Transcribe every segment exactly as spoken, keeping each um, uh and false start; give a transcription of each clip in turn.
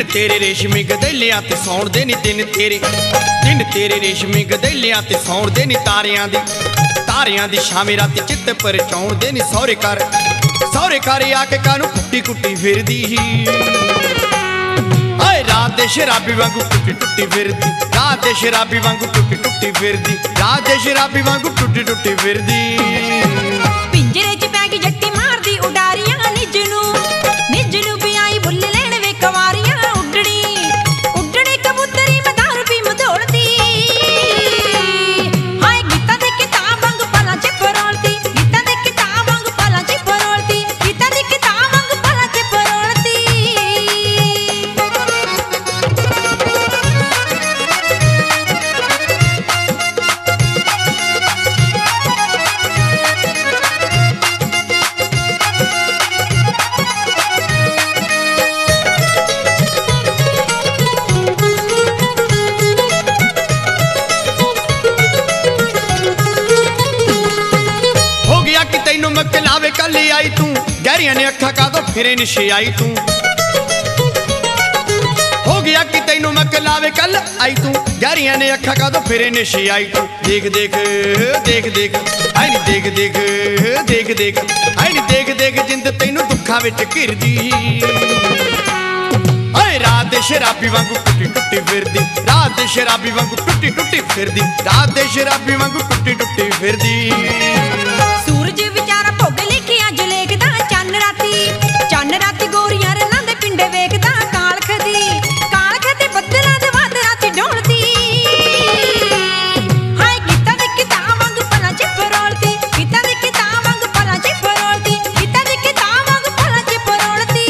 तेरे रेशमी गदेलियां ते सौण दे नी दिन तेरे, दिन तेरे रेशमी गदेलियां ते सौण दे नी तारियां दी, तारियां दी शामी राती चित्त पर चौण दे नी सौरे कर, सौरे कर आके कानू कुट्टी कुट्टी फिरदी ही। हाय रात दे शराबी वांगू टुट्टी टुट्टी फिरदी, रात दे शराबी वांगू टुट्टी टुट्टी फिरदी, रात दे शराबी वांगू टुट्टी टुट्टी फिरदी। पिंजरे च पै गई जट्टी मारदी उडारियां निज नू, निज नू भी आई बुल लैण वे कवारियां उडड़ी, उडड़ी कबूतरी मैं दारू पी मधोलदी। हाय गीता दे किताब वांग पलां च परोलदी, गीता दे किताब वांग पलां च परोलदी, गीता दे किताब वांग पलां च परोलदी। तैनू मकलावे कल आई तू, गहरिया ने अखा का तो फिरे निशे आई तू। हो गया कि तैनू मकलावे कल आई तू, गहरिया ने अखा का तो फिरे निशे आई तू। देख देख देख देख आई नी देख देख देख देख आई नी देख देख जिंद तैनू दुखा विच घिरदी। हाय रात दे शराबी वांगू टुट्टी टुट्टी फिरदी, रात दे शराबी वांगू टुट्टी टुट्टी फिरदी, रात दे शराबी वांगू टुट्टी टुट्टी फिरदी। सूरज विचारा भुग लिखिया जो लेखदा चन्न राती, चन्न राती गोरियां रनां दे पिंडे वेखदा कालख दी, कालख ते बदलां दे वाद राती ढोलदी। हाय गीता दे किताब वांग पलां च परोलदी, गीता दे किताब वांग पलां च परोलदी, गीता दे किताब वांग पलां च परोलदी।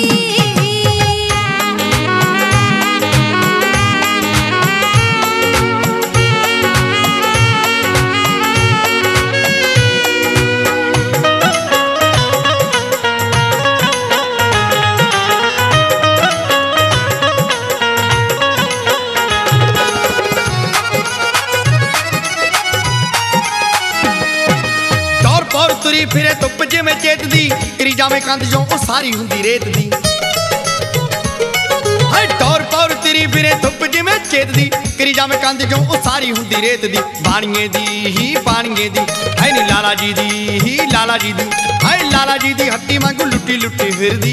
तुरी फिरे धुप जिवें चेत दी, करी जावे कंध जो ओ सारी हुंदी रेत दी। हाय टौर पौर तुरी फिरे धुप जिवें चेत दी, करी जावे कंध जो ओ सारी हुंदी रेत दी। बाणिए दी ही बाणिए दी, हाय नी लाला जी दी ही लाला जी दी, हाय लाला जी दी हट्टी वांगू लुट्टी लुट्टी फिरदी।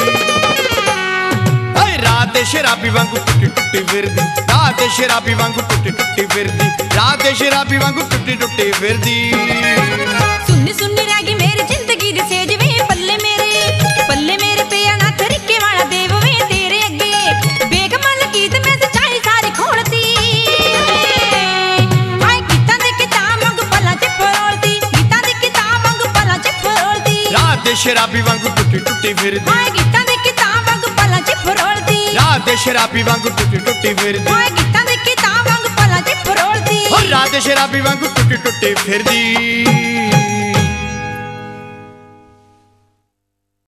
हाय रात दे शराबी वांगू टुट्टी टुट्टी फिरदी, रात दे शराबी वांगू टुट्टी टुट्टी फिरदी, रात दे शराबी वांगू टुट्टी टुट्टी फिरदी। सुन्नी सुन्नी रह गई मेरी जिंदगी दी सेज वे, पल्ले मेरे पल्ले मेरे पिया ना तरीके वाला देव वे तेरे अगे। बेगमल गीत में सच्चाई सारी खोलती। हाय गीता दे किताब वांग पलां च परोलदी, गीता दे किताब वांग पलां च परोलदी, रात दे शराबी वांगू टुट्टी टुट्टी फिरदी। हाय गीता दे किताब वांग पलां च परोलदी, रात दे शराबी वांगू टुट्टी टुट्टी फिरदी। हाय गीता दे किताब वांग पलां च परोलदी, रात दे शराबी वांगू टुट्टी टुट्टी फिरदी।